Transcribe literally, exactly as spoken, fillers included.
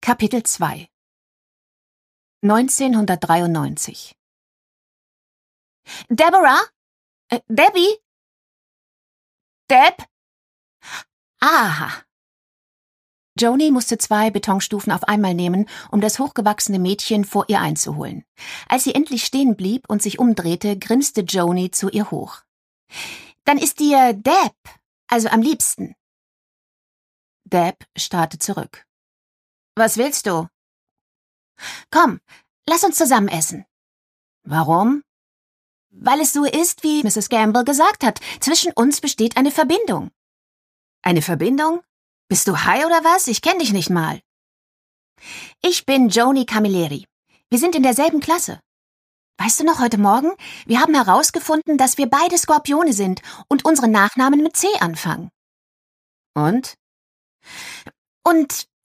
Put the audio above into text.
Kapitel zwei neunzehnhundertdreiundneunzig Deborah? Äh, Debbie? Deb? Aha. Joni musste zwei Betonstufen auf einmal nehmen, um das hochgewachsene Mädchen vor ihr einzuholen. Als sie endlich stehen blieb und sich umdrehte, grinste Joni zu ihr hoch. »Dann ist dir Deb, also am liebsten.« Deb starrte zurück. »Was willst du?« »Komm, lass uns zusammen essen.« »Warum?« »Weil es so ist, wie Misses Gamble gesagt hat. Zwischen uns besteht eine Verbindung.« »Eine Verbindung? Bist du high oder was? Ich kenn dich nicht mal.« »Ich bin Joni Camilleri. Wir sind in derselben Klasse. Weißt du noch, heute Morgen? Wir haben herausgefunden, dass wir beide Skorpione sind und unsere Nachnamen mit C anfangen.« »Und?« »Und